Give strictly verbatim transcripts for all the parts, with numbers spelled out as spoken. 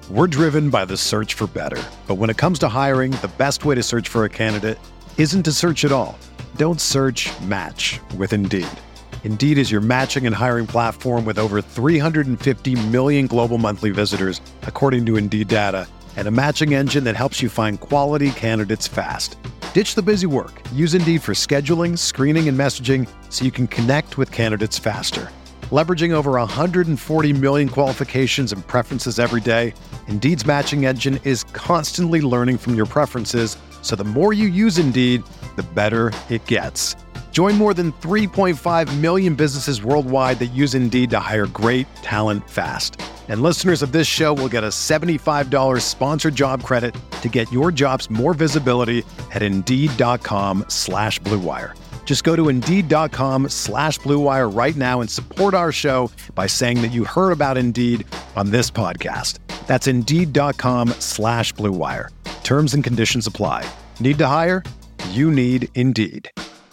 We're driven by the search for better. But when it comes to hiring, the best way to search for a candidate isn't to search at all. Don't search, match with Indeed. Indeed is your matching and hiring platform with over three hundred fifty million global monthly visitors, according to Indeed data, and a matching engine that helps you find quality candidates fast. Ditch the busy work. Use Indeed for scheduling, screening, and messaging so you can connect with candidates faster. Leveraging over one hundred forty million qualifications and preferences every day, Indeed's matching engine is constantly learning from your preferences, so the more you use Indeed, the better it gets. Join more than three point five million businesses worldwide that use Indeed to hire great talent fast. And listeners of this show will get a seventy-five dollars sponsored job credit to get your jobs more visibility at Indeed.com slash Blue Wire. Just go to Indeed.com slash Blue Wire right now and support our show by saying that you heard about Indeed on this podcast. That's Indeed.com slash Blue Wire. Terms and conditions apply. Need to hire? You need Indeed.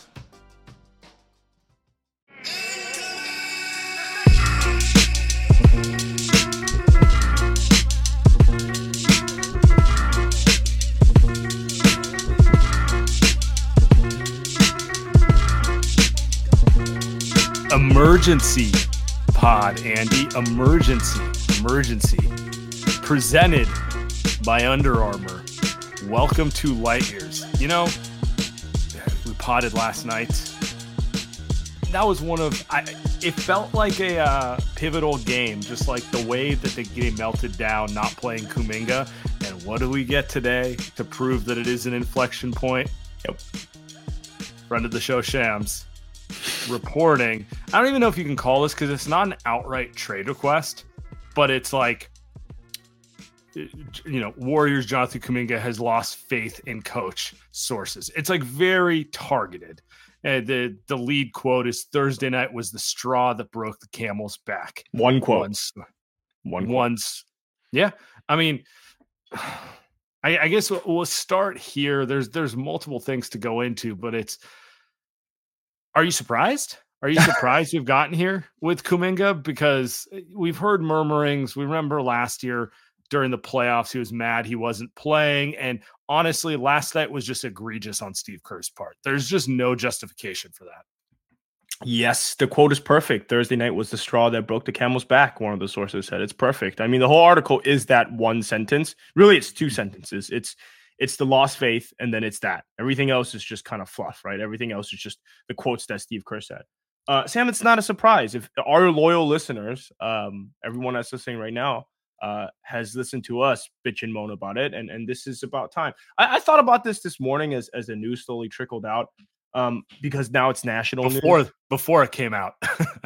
Emergency pod, Andy. Emergency. Emergency. Presented by Under Armour. Welcome to Light Years. You know, we potted last night. That was one of, I, it felt like a uh, pivotal game, just like the way that the game melted down, not playing Kuminga. And what do we get today to prove that it is an inflection point? Yep. Friend of the show, Shams, reporting. I don't even know if you can call this because it's not an outright trade request, but it's like, you know, Warriors Jonathan Kuminga has lost faith in coach sources. It's like very targeted. And the the lead quote is Thursday night was the straw that broke the camel's back. One quote. Once, One quote. Once. Yeah. I mean, I, I guess we'll, we'll start here. There's there's multiple things to go into, but it's, are you surprised? Are you surprised we've gotten here with Kuminga? Because we've heard murmurings. We remember last year during the playoffs, he was mad he wasn't playing. And honestly, last night was just egregious on Steve Kerr's part. There's just no justification for that. Yes, the quote is perfect. Thursday night was the straw that broke the camel's back, one of the sources said. It's perfect. I mean, the whole article is that one sentence. Really, it's two sentences. It's It's the lost faith, and then it's that. Everything else is just kind of fluff, right? Everything else is just the quotes that Steve Kerr said. Uh, Sam, it's not a surprise. If our loyal listeners, um, everyone that's listening right now, uh, has listened to us bitch and moan about it, and, and this is about time. I, I thought about this this morning as, as the news slowly trickled out, um, because now it's national before, news. Before it came out.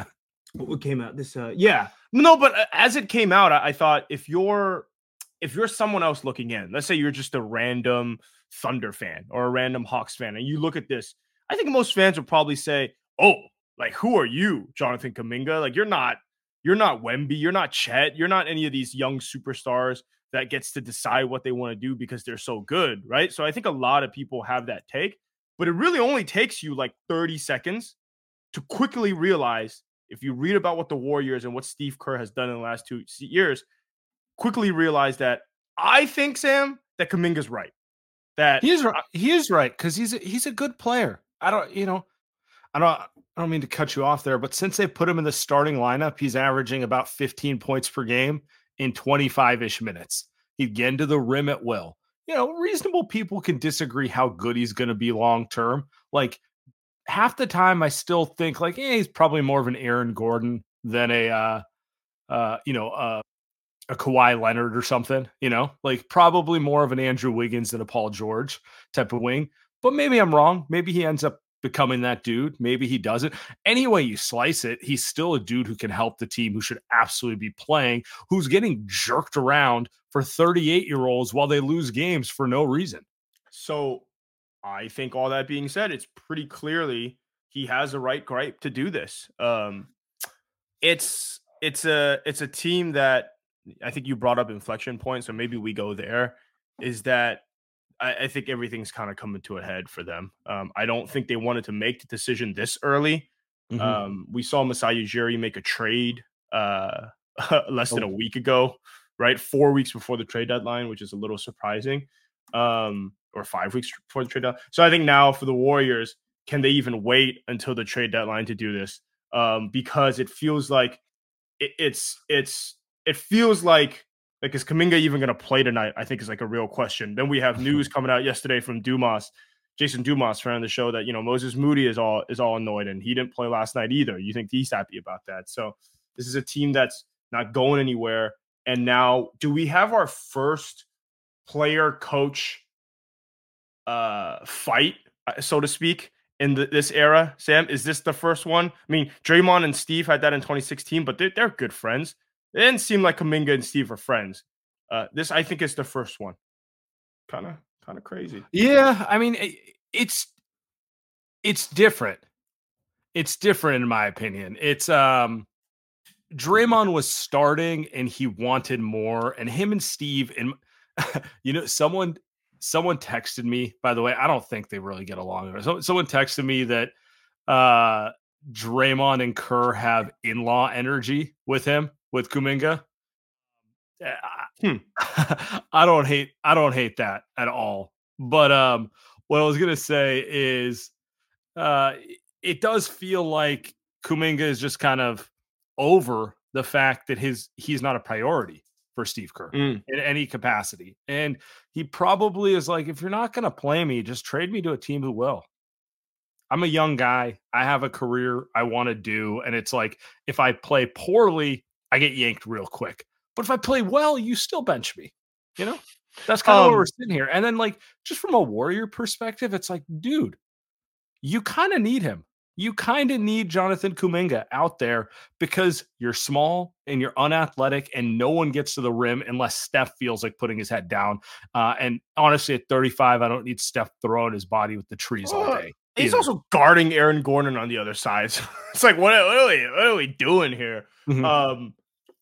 What came out? This, uh, yeah. No, but as it came out, I, I thought if you're If you're someone else looking in, let's say you're just a random Thunder fan or a random Hawks fan, and you look at this, I think most fans would probably say, oh, like, who are you, Jonathan Kuminga? Like, you're not, you're not Wemby, you're not Chet, you're not any of these young superstars that gets to decide what they want to do because they're so good, right? So I think a lot of people have that take, but it really only takes you like thirty seconds to quickly realize, if you read about what the Warriors and what Steve Kerr has done in the last two years, quickly realize that I think, Sam, that Kuminga's right. That he is right. He is right because he's a, he's a good player. I don't, you know, I don't, I don't mean to cut you off there, but since they put him in the starting lineup, he's averaging about fifteen points per game in twenty-five-ish minutes. He'd get into the rim at will. You know, reasonable people can disagree how good he's going to be long term. Like half the time, I still think like, eh, he's probably more of an Aaron Gordon than a, uh, uh, you know, uh. a Kawhi Leonard or something, you know, like probably more of an Andrew Wiggins than a Paul George type of wing. But maybe I'm wrong. Maybe he ends up becoming that dude. Maybe he doesn't. Any way you slice it, he's still a dude who can help the team, who should absolutely be playing, who's getting jerked around for thirty-eight-year-olds while they lose games for no reason. So I think all that being said, it's pretty clearly he has a right gripe to do this. Um, it's it's a it's a team that I think you brought up inflection point, so maybe we go there. Is that I, I think everything's kind of coming to a head for them. Um, I don't think they wanted to make the decision this early. Mm-hmm. Um, we saw Masai Ujiri make a trade uh, less than a week ago, right? Four weeks before the trade deadline, which is a little surprising, um, or five weeks before the trade deadline. So I think now for the Warriors, can they even wait until the trade deadline to do this? Um, because it feels like it, it's it's it feels like like is Kuminga even going to play tonight? I think is like a real question. Then we have news coming out yesterday from Dumas, Jason Dumas, friend of the show, that you know Moses Moody is all is all annoyed and he didn't play last night either. You think he's happy about that? So this is a team that's not going anywhere. And now, do we have our first player coach uh, fight, so to speak, in the, this era? Sam, is this the first one? I mean, Draymond and Steve had that in twenty sixteen, but they're, they're good friends. It didn't seem like Kuminga and Steve are friends. Uh, this, I think, is the first one. Kind of, kind of crazy. Yeah, I mean, it, it's it's different. It's different in my opinion. It's um. Draymond was starting and he wanted more, and him and Steve and you know someone someone texted me, by the way. I don't think they really get along. So, someone texted me that uh Draymond and Kerr have in-law energy with him, with Kuminga. Hmm. I don't hate I don't hate that at all. But um what I was gonna say is uh it does feel like Kuminga is just kind of over the fact that his he's not a priority for Steve Kerr mm. in any capacity. And he probably is like, if you're not going to play me, just trade me to a team who will. I'm a young guy. I have a career I want to do. And it's like, if I play poorly, I get yanked real quick. But if I play well, you still bench me. You know, that's kind of um, where we're sitting here. And then like, just from a Warrior perspective, it's like, dude, you kind of need him. You kind of need Jonathan Kuminga out there because you're small and you're unathletic and no one gets to the rim unless Steph feels like putting his head down. Uh, and honestly, at thirty-five, I don't need Steph throwing his body with the trees all day. He's either. Also guarding Aaron Gordon on the other side. So it's like, what, what, are we, what are we doing here? Mm-hmm. Um,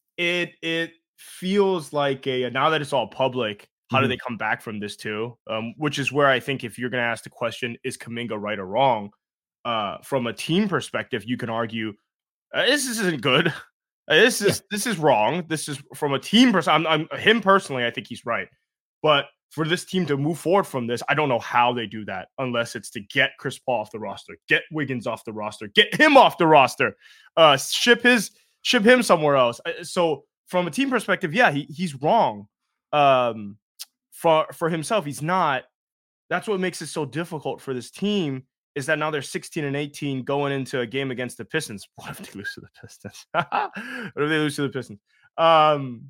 it it feels like a, now that it's all public, how mm-hmm. do they come back from this too? Um, which is where I think if you're going to ask the question, is Kuminga right or wrong? Uh, from a team perspective, you can argue uh, this isn't good. Uh, this is yeah. this is wrong. This is from a team perspective. I'm, I'm him personally. I think he's right, but for this team to move forward from this, I don't know how they do that unless it's to get Chris Paul off the roster, get Wiggins off the roster, get him off the roster, uh, ship his ship him somewhere else. So from a team perspective, yeah, he he's wrong. Um, for for himself, he's not. That's what makes it so difficult for this team. Is that now they're sixteen and eighteen going into a game against the Pistons? What if they lose to the Pistons? What if they lose to the Pistons? Um,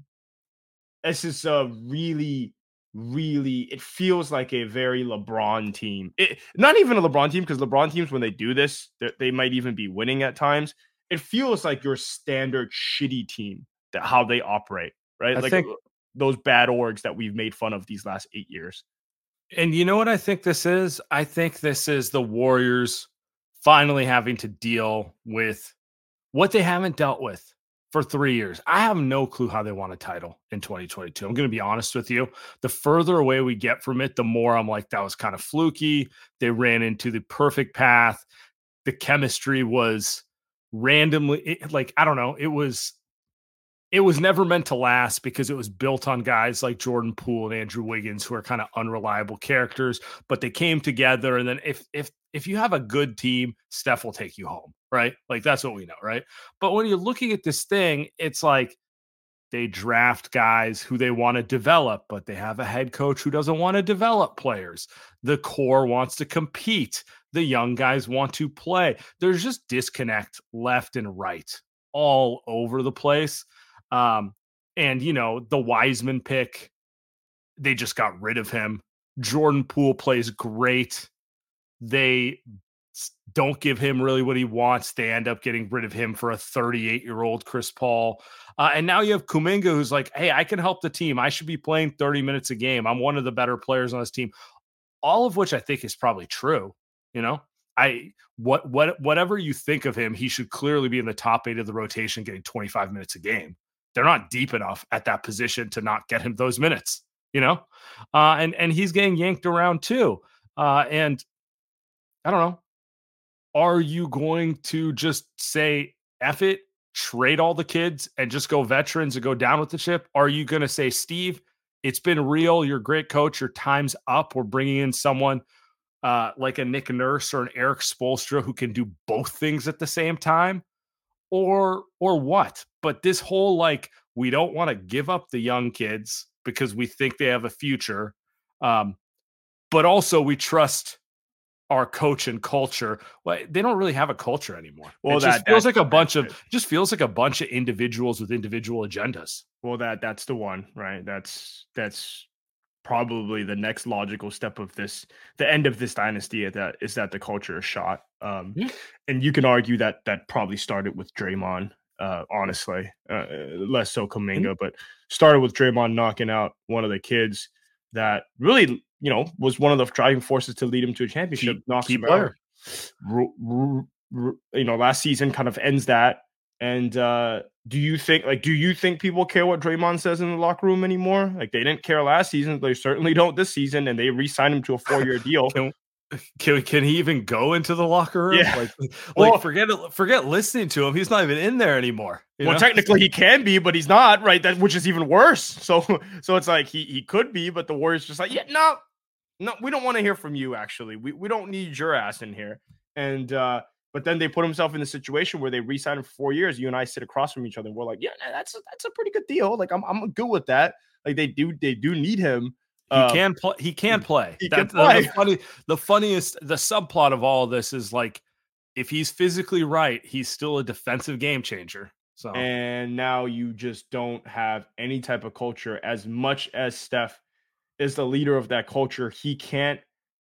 this is a really, really, it feels like a very LeBron team. It, not even a LeBron team, because LeBron teams, when they do this, they might even be winning at times. It feels like your standard shitty team, that how they operate, right? I like think, those bad orgs that we've made fun of these last eight years. And you know what I think this is? I think this is the Warriors finally having to deal with what they haven't dealt with for three years. I have no clue how they want a title in twenty twenty-two. I'm going to be honest with you. The further away we get from it, the more I'm like, that was kind of fluky. They ran into the perfect path. The chemistry was randomly, it, like, I don't know. It was It was never meant to last because it was built on guys like Jordan Poole and Andrew Wiggins, who are kind of unreliable characters, but they came together. And then if, if, if you have a good team, Steph will take you home, right? Like that's what we know, right? But when you're looking at this thing, it's like they draft guys who they want to develop, but they have a head coach who doesn't want to develop players. The core wants to compete. The young guys want to play. There's just disconnect left and right all over the place. Um, and you know, the Wiseman pick, they just got rid of him. Jordan Poole plays great. They don't give him really what he wants. They end up getting rid of him for a thirty-eight year old Chris Paul. Uh, and now you have Kuminga, who's like, hey, I can help the team. I should be playing thirty minutes a game. I'm one of the better players on this team. All of which I think is probably true. You know, I, what, what, whatever you think of him, he should clearly be in the top eight of the rotation, getting twenty-five minutes a game. They're not deep enough at that position to not get him those minutes, you know? Uh, and, and he's getting yanked around too. Uh, and I don't know. Are you going to just say, F it trade all the kids and just go veterans and go down with the ship? Are you going to say, Steve, it's been real. You're a great coach. Your time's up. We're bringing in someone uh, like a Nick Nurse or an Eric Spoelstra who can do both things at the same time, or or what? But this whole like, we don't want to give up the young kids because we think they have a future. Um, but also we trust our coach and culture. Well, they don't really have a culture anymore. Well, it that just feels like a bunch it. of just feels like a bunch of individuals with individual agendas. Well, that that's the one, right? That's that's probably the next logical step of this, the end of this dynasty. At that is that the culture is shot. Um, yeah. And you can argue that that probably started with Draymond. Uh, honestly, uh, less so Kuminga, mm-hmm. but started with Draymond knocking out one of the kids that really, you know, was one of the driving forces to lead him to a championship. Key, knocks key him player. out. You know, last season kind of ends that. And uh, do you think, like, do you think people care what Draymond says in the locker room anymore? Like, they didn't care last season. They certainly don't this season, and they re-signed him to a four-year deal. Can, can can he even go into the locker room? Yeah. Like, well, like forget forget listening to him. He's not even in there anymore. Well, know? technically he can be, but he's not, right? That which is even worse. So so it's like he he could be, but the Warriors just like, yeah, no, no, we don't want to hear from you. Actually, we we don't need your ass in here. And uh, but then they put himself in the situation where they re-signed him for four years. You and I sit across from each other. And we're like, yeah, that's a, that's a pretty good deal. Like I'm I'm good with that. Like they do they do need him. He uh, can play. He can play. He That's can play. The, funny, the funniest, the subplot of all of this is like, if he's physically right, he's still a defensive game changer. So, and now you just don't have any type of culture. As much as Steph is the leader of that culture, he can't.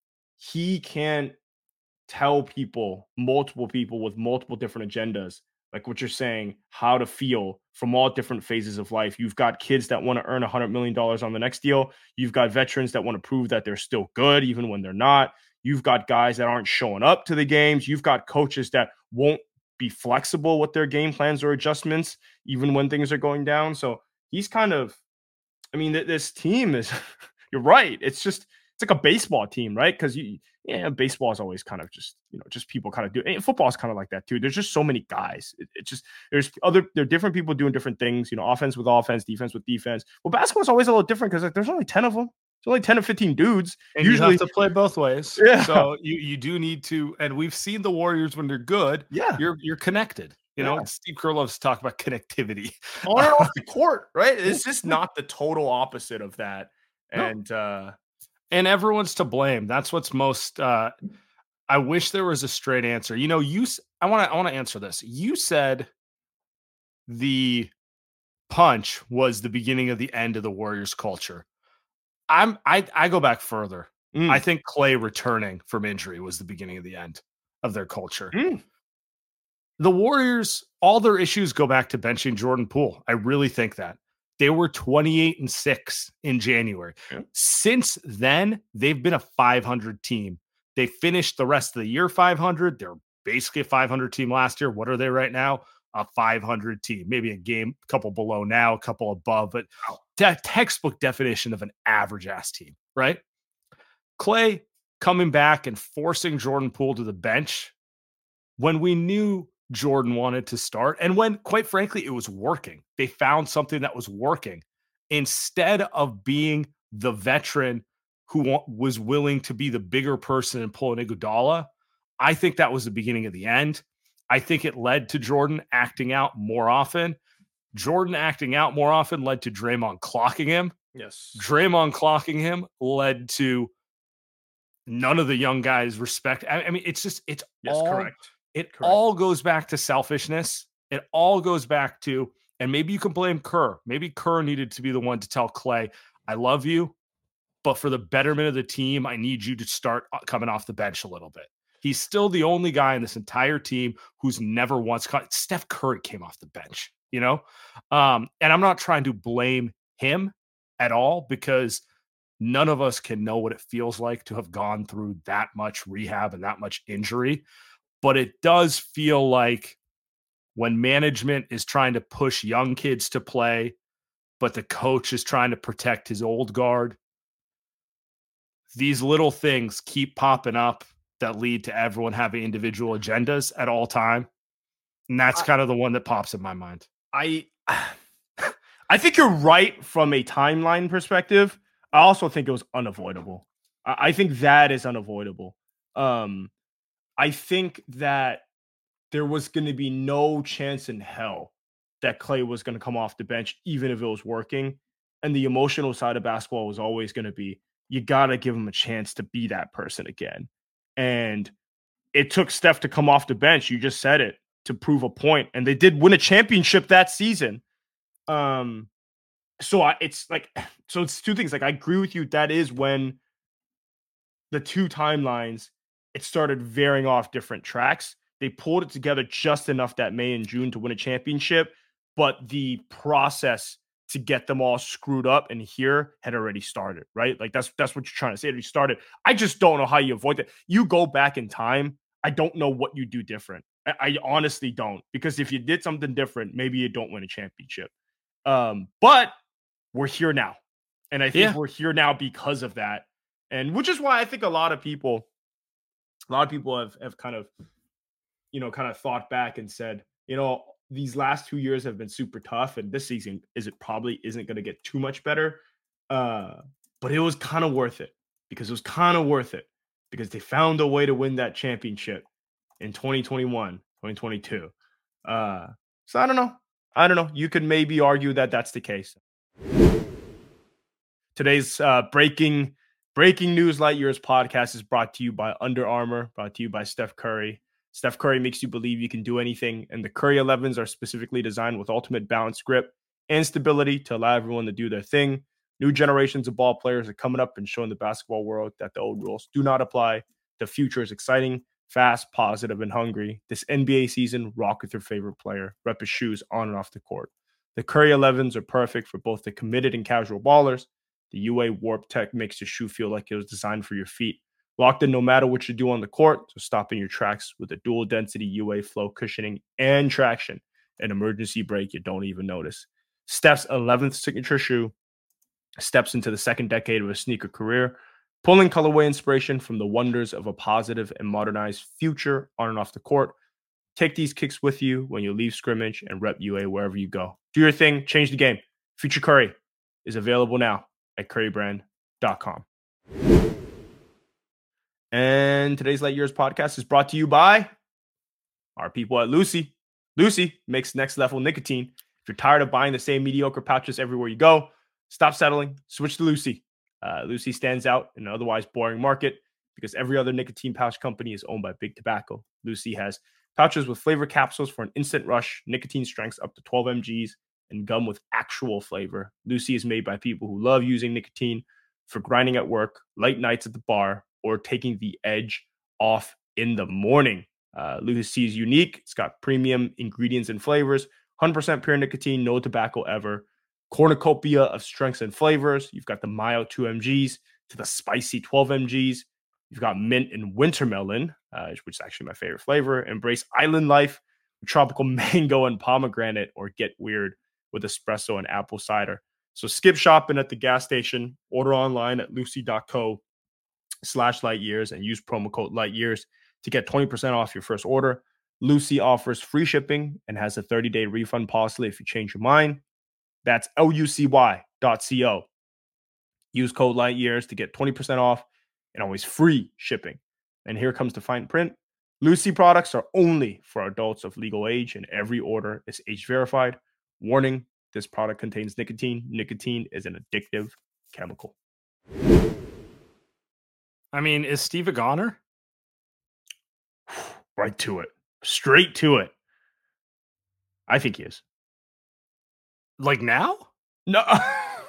He can't tell people, multiple people with multiple different agendas, like what you're saying, how to feel from all different phases of life. You've got kids that want to earn one hundred million dollars on the next deal. You've got veterans that want to prove that they're still good, even when they're not. You've got guys that aren't showing up to the games. You've got coaches that won't be flexible with their game plans or adjustments, even when things are going down. So he's kind of, I mean, th- this team is, you're right. It's just, it's like a baseball team, right? Because you, yeah, baseball is always kind of just, you know, just people kind of do. And football is kind of like that too. There's just so many guys. It, it just there's other there are different people doing different things. You know, offense with offense, defense with defense. Well, basketball is always a little different because like there's only ten of them. There's only ten or fifteen dudes. And usually you have to play both ways. Yeah. So you you do need to, and we've seen the Warriors when they're good. Yeah, you're you're connected. You yeah. know, Steve Kerr loves to talk about connectivity on and off the court, right? It's just not the total opposite of that. And. No. uh And everyone's to blame. That's what's most. Uh, I wish there was a straight answer. You know, you. I want to. I want to answer this. You said the punch was the beginning of the end of the Warriors culture. I'm. I. I go back further. Mm. I think Clay returning from injury was the beginning of the end of their culture. Mm. The Warriors, all their issues go back to benching Jordan Poole. I really think that. They were twenty-eight and six in January. Yeah. Since then, they've been a five hundred team. They finished the rest of the year five hundred. They're basically a five hundred team last year. What are they right now? A five hundred team. Maybe a game, a couple below now, a couple above, but te- textbook definition of an average ass team, right? Clay coming back and forcing Jordan Poole to the bench when we knew Jordan wanted to start. And when, quite frankly, it was working. They found something that was working. Instead of being the veteran who wa- was willing to be the bigger person and pull an Iguodala, I think that was the beginning of the end. I think it led to Jordan acting out more often. Jordan acting out more often led to Draymond clocking him. Yes. Draymond clocking him led to none of the young guys respect. I, I mean, it's just, it's yes, all correct. It Correct. all goes back to selfishness. It all goes back to, and maybe you can blame Kerr. Maybe Kerr needed to be the one to tell Clay, I love you, but for the betterment of the team, I need you to start coming off the bench a little bit. He's still the only guy in this entire team who's never once caught. Steph Curry came off the bench, you know? Um, and I'm not trying to blame him at all because none of us can know what it feels like to have gone through that much rehab and that much injury. But it does feel like when management is trying to push young kids to play, but the coach is trying to protect his old guard, these little things keep popping up that lead to everyone having individual agendas at all time. And that's I, kind of the one that pops in my mind. I I think you're right from a timeline perspective. I also think it was unavoidable. I, I think that is unavoidable. Um, I think that there was going to be no chance in hell that Klay was going to come off the bench, even if it was working. And the emotional side of basketball was always going to be, you got to give him a chance to be that person again. And it took Steph to come off the bench. You just said it, to prove a point. And they did win a championship that season. Um, so I, it's like, so it's two things. Like, I agree with you. That is when the two timelines, it started veering off different tracks. They pulled it together just enough that May and June to win a championship, but the process to get them all screwed up and here had already started, right? Like that's that's what you're trying to say. It already started. I just don't know how you avoid that. You go back in time, I don't know what you do different. I, I honestly don't, because if you did something different, maybe you don't win a championship. Um, but we're here now, and I think yeah. we're here now because of that, and which is why I think a lot of people, a lot of people have have kind of. you know, kind of thought back and said, you know, these last two years have been super tough, and this season is it probably isn't going to get too much better. Uh, but it was kind of worth it because it was kind of worth it because they found a way to win that championship in twenty twenty-one, twenty twenty-two. Uh, so I don't know. I don't know. You could maybe argue that that's the case. Today's uh, breaking breaking news Light Years podcast is brought to you by Under Armour, brought to you by Steph Curry. Steph Curry makes you believe you can do anything, and the Curry elevens are specifically designed with ultimate balance, grip, and stability to allow everyone to do their thing. New generations of ball players are coming up and showing the basketball world that the old rules do not apply. The future is exciting, fast, positive, and hungry. This N B A season, rock with your favorite player. Rep his shoes on and off the court. The Curry elevens are perfect for both the committed and casual ballers. The U A Warp Tech makes your shoe feel like it was designed for your feet. Locked in no matter what you do on the court, so stopping your tracks with a dual density U A flow cushioning and traction. An emergency brake you don't even notice. Steph's eleventh signature shoe steps into the second decade of a sneaker career, pulling colorway inspiration from the wonders of a positive and modernized future on and off the court. Take these kicks with you when you leave scrimmage and rep U A wherever you go. Do your thing, change the game. Future Curry is available now at curry brand dot com. And today's Light Years podcast is brought to you by our people at Lucy. Lucy makes next level nicotine. If you're tired of buying the same mediocre pouches everywhere you go, stop settling, switch to Lucy. Uh, Lucy stands out in an otherwise boring market because every other nicotine pouch company is owned by Big Tobacco. Lucy has pouches with flavor capsules for an instant rush, nicotine strengths up to twelve milligrams, and gum with actual flavor. Lucy is made by people who love using nicotine for grinding at work, late nights at the bar, or taking the edge off in the morning. Uh, Lucy is unique. It's got premium ingredients and flavors, one hundred percent pure nicotine, no tobacco ever, cornucopia of strengths and flavors. You've got the mild two milligrams to the spicy twelve milligrams. You've got mint and winter melon, uh, which is actually my favorite flavor. Embrace island life with tropical mango and pomegranate, or get weird with espresso and apple cider. So skip shopping at the gas station, order online at lucy dot co slash light years and use promo code light years to get twenty percent off your first order. Lucy offers free shipping and has a thirty day refund policy if you change your mind. That's L U C Y dot C O. Use code light years to get twenty percent off and always free shipping. And here comes the fine print. Lucy products are only for adults of legal age, and every order is age verified. Warning, this product contains nicotine. Nicotine is an addictive chemical. I mean, is Steve a goner? Right to it. Straight to it. I think he is. Like now? No. uh,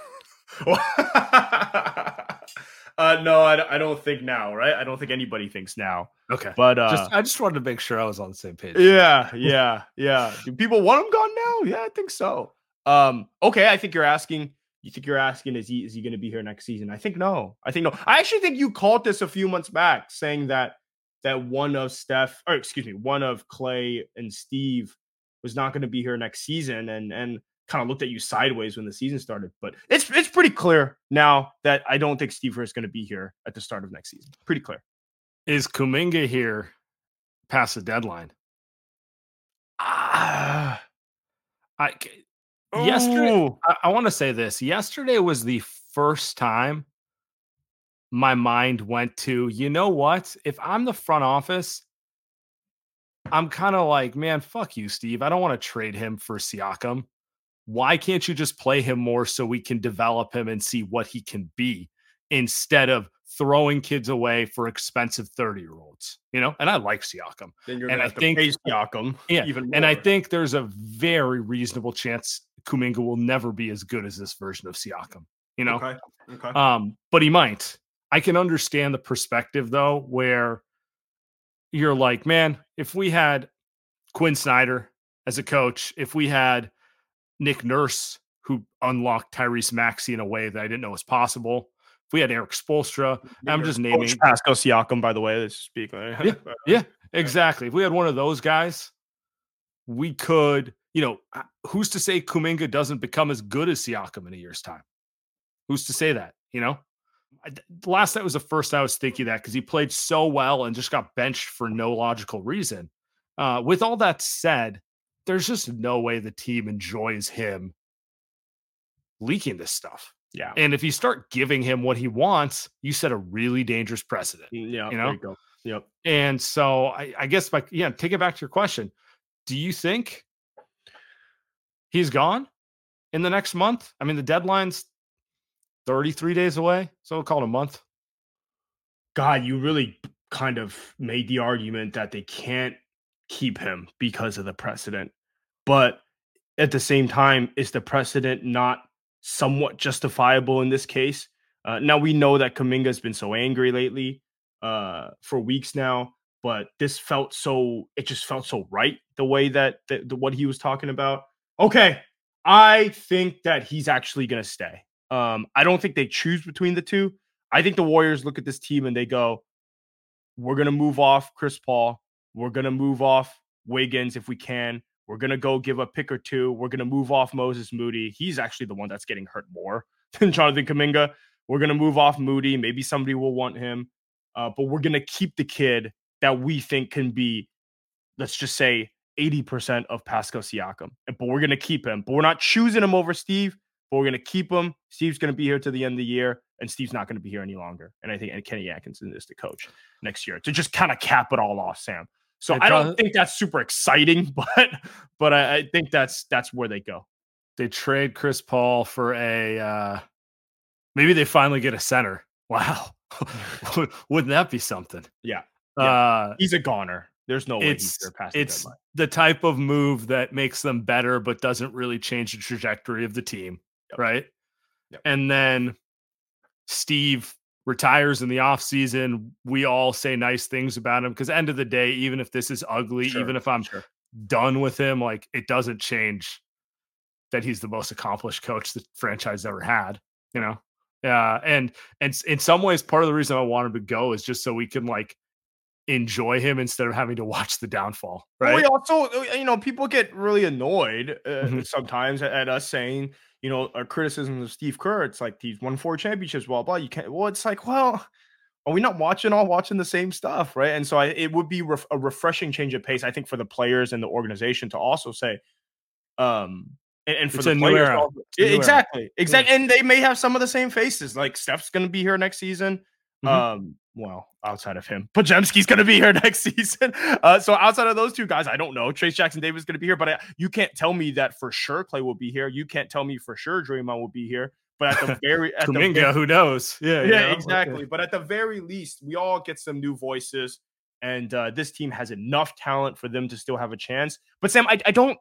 no, I, I don't think now, right? I don't think anybody thinks now. Okay. But uh, just, I just wanted to make sure I was on the same page. Yeah, yeah, yeah. Do people want him gone now? Yeah, I think so. Um, okay, I think you're asking... You think you're asking, is he is he going to be here next season? I think no. I think no. I actually think you called this a few months back, saying that that one of Steph, or excuse me, one of Klay and Steve was not going to be here next season, and and kind of looked at you sideways when the season started. But it's it's pretty clear now that I don't think Steve is going to be here at the start of next season. Pretty clear. Is Kuminga here past the deadline? Ah, I yesterday, ooh. I, I want to say this. Yesterday was the first time my mind went to, you know what? If I'm the front office, I'm kind of like, man, fuck you, Steve. I don't want to trade him for Siakam. Why can't you just play him more so we can develop him and see what he can be instead of throwing kids away for expensive thirty year olds, you know? And I like Siakam. Then you're And gonna I have to think, pay Siakam yeah, even more. and I think there's a very reasonable chance Kuminga will never be as good as this version of Siakam, you know? Okay. Okay. Um, but he might. I can understand the perspective though, where you're like, man, if we had Quinn Snyder as a coach, if we had Nick Nurse, who unlocked Tyrese Maxey in a way that I didn't know was possible. If we had Eric Spoelstra, I'm just naming Coach Pascal Siakam, by the way, let's speak. Yeah, yeah, exactly. If we had one of those guys, we could, you know, uh, who's to say Kuminga doesn't become as good as Siakam in a year's time? Who's to say that, you know? I, last night was the first I was thinking that because he played so well and just got benched for no logical reason. Uh, with all that said, there's just no way the team enjoys him leaking this stuff. Yeah. And if you start giving him what he wants, you set a really dangerous precedent. Yeah. You know? There you go. Yep. And so I, I guess, like, yeah, take it back to your question. Do you think he's gone in the next month? I mean, the deadline's thirty-three days away, so we'll call it a month. God, you really kind of made the argument that they can't keep him because of the precedent. But at the same time, is the precedent not somewhat justifiable in this case? Uh, now, we know that Kuminga's been so angry lately uh, for weeks now, but this felt so, it just felt so right the way that the, the, what he was talking about. Okay, I think that he's actually going to stay. Um, I don't think they choose between the two. I think the Warriors look at this team and they go, we're going to move off Chris Paul. We're going to move off Wiggins if we can. We're going to go give a pick or two. We're going to move off Moses Moody. He's actually the one that's getting hurt more than Jonathan Kuminga. We're going to move off Moody. Maybe somebody will want him. Uh, but we're going to keep the kid that we think can be, let's just say, eighty percent of Pascal Siakam. But we're going to keep him. But we're not choosing him over Steve. But we're going to keep him. Steve's going to be here to the end of the year, and Steve's not going to be here any longer. And I think and Kenny Atkinson is the coach next year to just kind of cap it all off, Sam. So It I don't does- think that's super exciting, but but I, I think that's that's where they go. They trade Chris Paul for a uh maybe they finally get a center. Wow. Wouldn't that be something? Yeah. Uh He's a goner. There's no way he's it's there past the it's deadline. the type of move that makes them better but doesn't really change the trajectory of the team, Yep. right? Yep. And then Steve retires in the offseason. We all say nice things about him because end of the day, even if this is ugly, Sure, even if I'm sure. done with him, like it doesn't change that he's the most accomplished coach the franchise ever had, you know? Yeah. And and s- in some ways, part of the reason I want him to go is just so we can like enjoy him instead of having to watch the downfall. But Right. we also, you know, people get really annoyed uh, Mhm. sometimes at, at us saying, you know, our criticism of Steve Kerr. It's like he's won four championships, blah blah. You can't. Well, it's like, well, are we not watching all watching the same stuff, right? And so I, it would be ref- a refreshing change of pace, I think, for the players and the organization to also say, um, and, and for It's the a new players, era. to also- It's a new era. exactly, exactly, and they may have some of the same faces. Like Steph's going to be here next season. Mhm. Um, well, outside of him, Pajemski's going to be here next season. Uh, so outside of those two guys, I don't know. Trace Jackson Davis is going to be here, but I, you can't tell me that for sure. Clay will be here. You can't tell me for sure Draymond will be here. But at the very, at the Kuminga, very who knows? Yeah, you yeah, know? exactly. Okay. But at the very least, we all get some new voices, and uh, this team has enough talent for them to still have a chance. But Sam, I, I don't,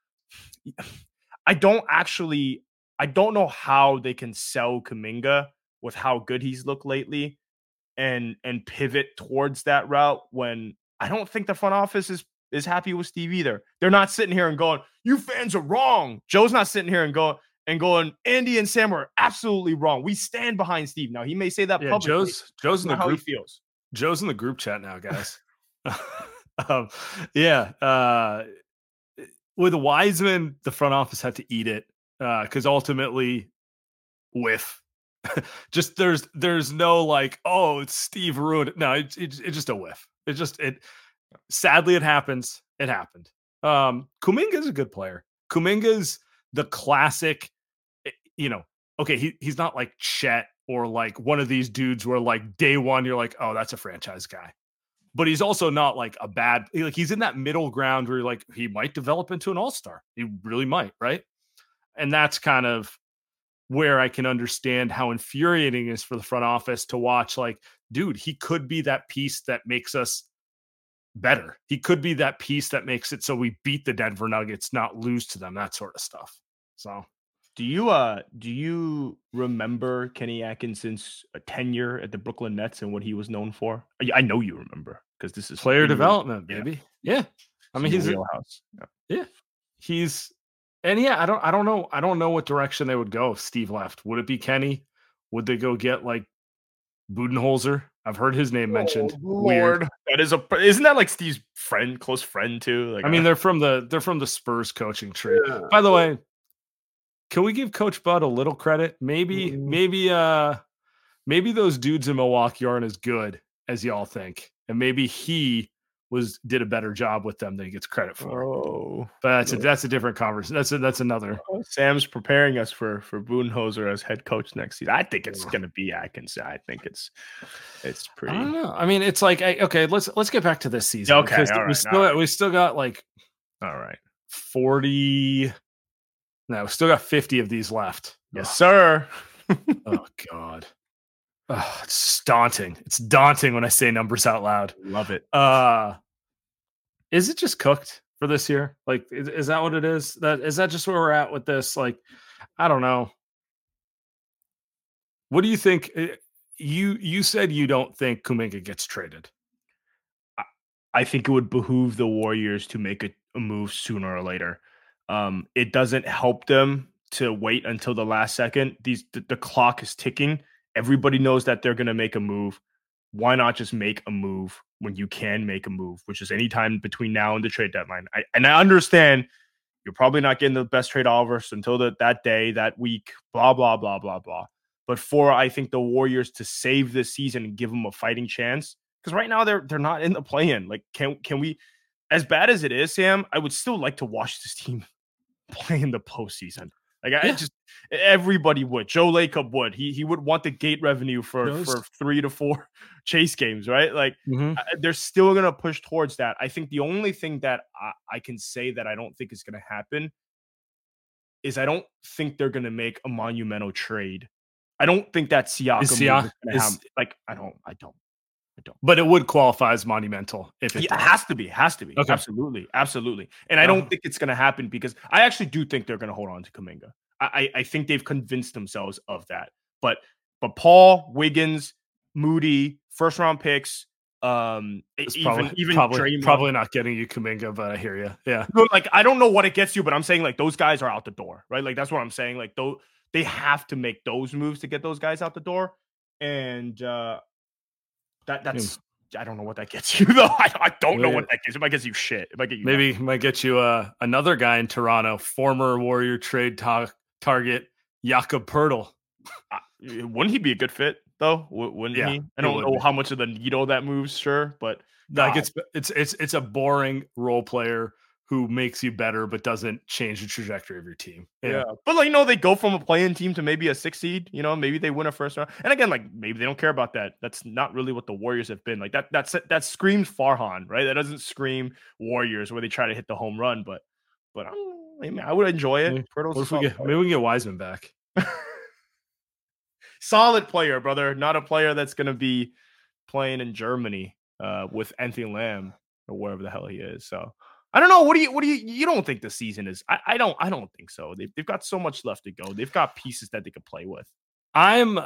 I don't actually, I don't know how they can sell Kuminga with how good he's looked lately, and and pivot towards that route when I don't think the front office is is happy with Steve either. They're not sitting here and going, "You fans are wrong." Joe's not sitting here and going. And going, Andy and Sam are absolutely wrong. We stand behind Steve. Now he may say that Yeah, publicly. Joe's Joe's in the Not how he group. feels. Joe's in the group chat now, guys. um, yeah. Uh, with Wiseman, the front office had to eat it because ultimately, with just there's there's no like, oh, it's Steve ruined it. No, it's it, it's just a whiff. It just it. Sadly, it happens. It happened. Um, Kuminga's a good player. Kuminga's the classic, you know, okay, he, he's not like Chet or like one of these dudes where like day one, you're like, oh, that's a franchise guy. But he's also not like a bad, like he's in that middle ground where you're like, he might develop into an all-star. He really might, right? And that's kind of where I can understand how infuriating it is for the front office to watch, like, dude, he could be that piece that makes us better. He could be that piece that makes it so we beat the Denver Nuggets, not lose to them, that sort of stuff. So do you uh do you remember Kenny Atkinson's tenure at the Brooklyn Nets and what he was known for? I know you remember because this is player development, baby. Yeah. yeah. I mean, he's a wheelhouse. Yeah. yeah. He's and yeah, I don't I don't know. I don't know what direction they would go if Steve left. Would it be Kenny? Would they go get like Budenholzer? I've heard his name mentioned. Oh, Lord, Weird. That is a isn't that like Steve's friend, close friend too? Like I mean, they're from the they're from the Spurs coaching tree. Yeah. By the way, can we give Coach Bud a little credit? Maybe, mm-hmm. maybe, uh, maybe those dudes in Milwaukee aren't as good as y'all think, and maybe he was did a better job with them than he gets credit for. Oh, but that's a, that's a different conversation. That's a, that's another. Oh, Sam's preparing us for for Budenholzer as head coach next season. I think it's going to be Atkinson. I think it's it's pretty. I don't know. I mean, it's like okay, let's let's get back to this season. Okay, all we right, still all right. we still got like all right forty. No, we still got fifty of these left. Yes, sir. Oh God. Oh, it's daunting. It's daunting when I say numbers out loud. Love it. Uh, is it just cooked for this year? Like, is, is that what it is? That is that just where we're at with this? Like, I don't know. What do you think? You you said you don't think Kuminga gets traded. I, I think it would behoove the Warriors to make a, a move sooner or later. Um, it doesn't help them to wait until the last second. These the, the clock is ticking. Everybody knows that they're going to make a move. Why not just make a move when you can make a move, which is anytime between now and the trade deadline? I, and I understand you're probably not getting the best trade offers until the, that day, that week, blah, blah, blah, blah, blah. But for, I think, the Warriors to save this season and give them a fighting chance, because right now they're they're not in the play-in. Like, can can we, as bad as it is, Sam, I would still like to watch this team play in the postseason. Like I yeah. just everybody would. Joe Lacob would. He he would want the gate revenue for, Those... for three to four chase games, right? Like mm-hmm. I, they're still gonna push towards that. I think the only thing that I, I can say that I don't think is gonna happen is I don't think they're gonna make a monumental trade. I don't think that Siakam is, Siak- is gonna is... have like I don't I don't I don't. But it would qualify as monumental if it, yeah, it has to be. Has to be. Okay. Absolutely. Absolutely. And I don't um, think it's going to happen because I actually do think they're going to hold on to Kuminga. I, I think they've convinced themselves of that. But but Paul, Wiggins, Moody, first round picks, um, even probably, even probably, Draymond. Probably not getting you Kuminga, but I hear you. Yeah. Like I don't know what it gets you, but I'm saying like those guys are out the door, right? Like that's what I'm saying. Like though they have to make those moves to get those guys out the door, and uh, that that's. I don't know what that gets you, though. I, I don't know what that gets. It might get you shit. It might get you. Maybe it might get you uh, another guy in Toronto, former Warrior trade ta- target, Jakob Poeltl. Uh, wouldn't he be a good fit, though? W- wouldn't yeah, he? I don't know be. how much of the needle that moves, sure, but like wow. it's it's it's it's a boring role player who makes you better but doesn't change the trajectory of your team. Yeah. yeah. But like, you know, they go from a playing team to maybe a six seed, you know, maybe they win a first round. And again, like maybe they don't care about that. That's not really what the Warriors have been. Like that that's that screams Farhan, right? That doesn't scream Warriors where they try to hit the home run, but but I, I mean, I would enjoy it. Maybe, what if we get, maybe we can get Wiseman back. Solid player, brother. Not a player that's going to be playing in Germany uh, with Anthony Lamb or wherever the hell he is. So I don't know. What do you, what do you, you don't think the season is? I, I don't, I don't think so. They've, they've got so much left to go. They've got pieces that they could play with. I'm,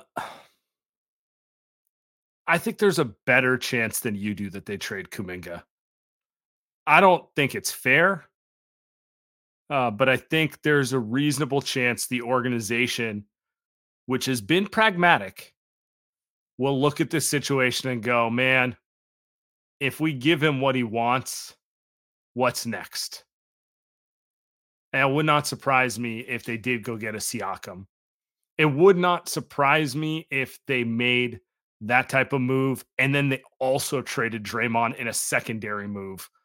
I think there's a better chance than you do that they trade Kuminga. I don't think it's fair, uh, but I think there's a reasonable chance the organization, which has been pragmatic, will look at this situation and go, man, if we give him what he wants, what's next? And it would not surprise me if they did go get a Siakam. It would not surprise me if they made that type of move and then they also traded Draymond in a secondary move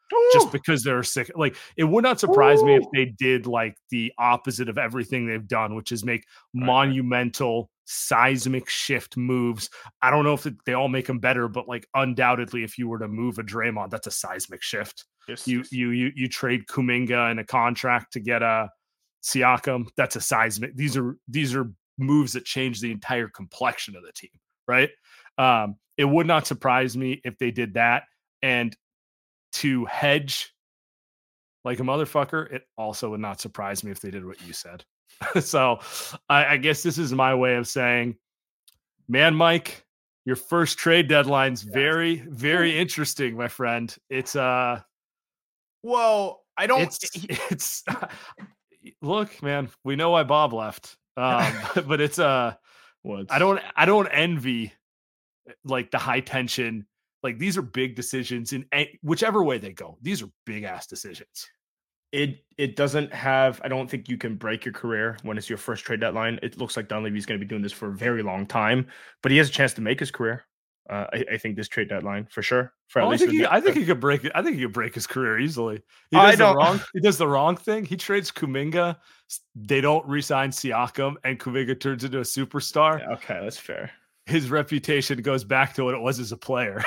Ooh. Just because they're sick. Like, it would not surprise Ooh. me if they did like the opposite of everything they've done, which is make right. monumental seismic shift moves. I don't know if they all make them better, but like undoubtedly, if you were to move a Draymond, that's a seismic shift. Yes, you, yes. you, you, you trade Kuminga in a contract to get a Siakam. That's a seismic. These are, these are moves that change the entire complexion of the team. Right. Um, it would not surprise me if they did that. And to hedge like a motherfucker, it also would not surprise me if they did what you said. So I, I guess this is my way of saying, man, Mike, your first trade deadline's yeah. very, very interesting, my friend. It's uh, well, I don't. It's, it's look, man, we know why Bob left, um, but it's uh, well, it's, I don't, I don't envy like the high tension. Like, these are big decisions in a, whichever way they go. These are big ass decisions. It it doesn't have, I don't think you can break your career when it's your first trade deadline. It looks like Dunleavy's going to be doing this for a very long time, but he has a chance to make his career. Uh, I, I think this trade deadline for sure. For oh, at I least think he, the, I think he could break it. I think he could break his career easily. He does the wrong. He does the wrong thing. He trades Kuminga. They don't re-sign Siakam, and Kuminga turns into a superstar. Yeah, okay, that's fair. His reputation goes back to what it was as a player.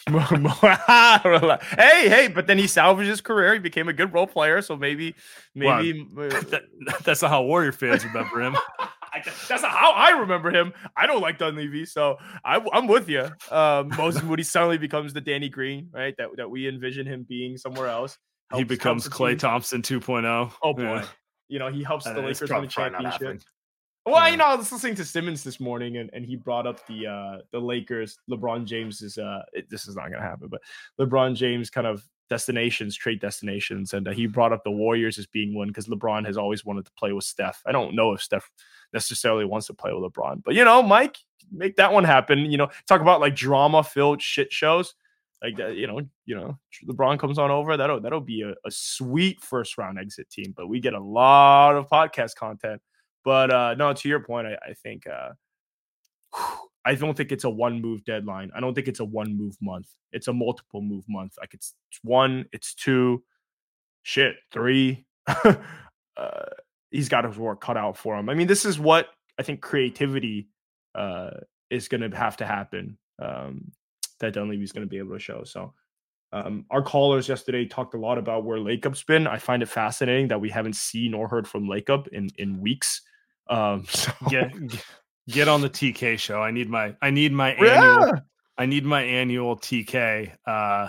hey, hey, but then he salvaged his career. He became a good role player. So maybe, maybe well, that, that's not how Warrior fans remember him. That's not how I remember him. I don't like Dunleavy, so I, I'm with you. Um, Moses Moody suddenly becomes the Danny Green, right? That that we envision him being somewhere else. Helps, he becomes Klay Thompson two point oh. Oh boy, yeah. You know, he helps uh, the Lakers win the championship. Well, yeah. you know, I was listening to Simmons this morning, and, and he brought up the uh, the Lakers. LeBron James is uh, it, this is not going to happen, but LeBron James kind of destinations, trade destinations, and uh, he brought up the Warriors as being one because LeBron has always wanted to play with Steph. I don't know if Steph necessarily wants to play with LeBron, but you know, Mike, make that one happen. You know, talk about like drama-filled shit shows. Like that, you know, you know, LeBron comes on over. That'll that'll be a, a sweet first round exit team, but we get a lot of podcast content. But uh, no, to your point, I, I think uh, I don't think it's a one move deadline. I don't think it's a one move month. It's a multiple move month. Like it's, it's one, it's two, shit, three. uh, he's got his work cut out for him. I mean, this is what I think creativity uh, is going to have to happen. Um, that Dunleavy's going to be able to show. So um, our callers yesterday talked a lot about where Lakeup's been. I find it fascinating that we haven't seen or heard from Lakeup in in weeks. Um, so. Get get on the T K show. I need my I need my yeah. annual I need my annual T K uh,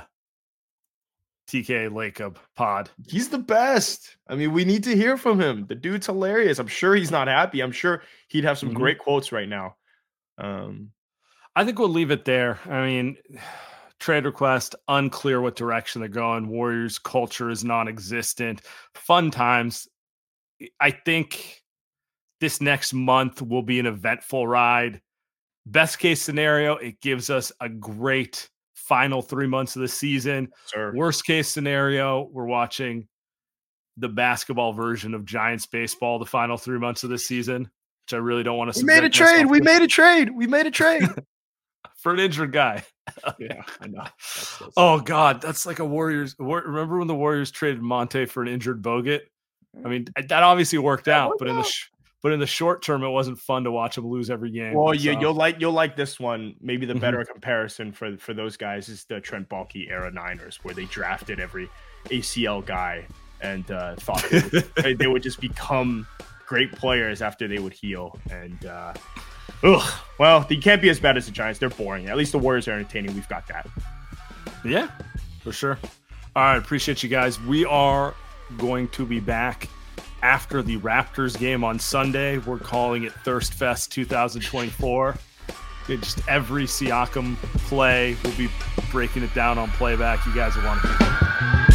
T K Lakeup pod. He's the best. I mean, we need to hear from him. The dude's hilarious. I'm sure he's not happy. I'm sure he'd have some mm-hmm. great quotes right now. Um, I think we'll leave it there. I mean, trade request, unclear what direction they're going. Warriors culture is non-existent. Fun times. I think this next month will be an eventful ride. Best case scenario, it gives us a great final three months of the season. Sure. Worst case scenario, we're watching the basketball version of Giants baseball the final three months of the season, which I really don't want to. We made a trade. We made a trade. We made a trade for an injured guy. Yeah, I know. That's, that's oh God, that's like a Warriors. Remember when the Warriors traded Monte for an injured Bogut? I mean, that obviously worked out, but in the sh- but in the short term, it wasn't fun to watch him lose every game. Well, so. you, you'll like you'll like this one. Maybe the better mm-hmm. comparison for for those guys is the Trent Baalke era Niners, where they drafted every A C L guy and uh, thought they would, they would just become great players after they would heal. And uh, ugh, well, they can't be as bad as the Giants. They're boring. At least the Warriors are entertaining. We've got that. Yeah, for sure. All right, appreciate you guys. We are going to be back after the Raptors game on Sunday. We're calling it Thirst Fest twenty twenty-four. It just every Siakam play, we'll be breaking it down on playback. You guys will want to be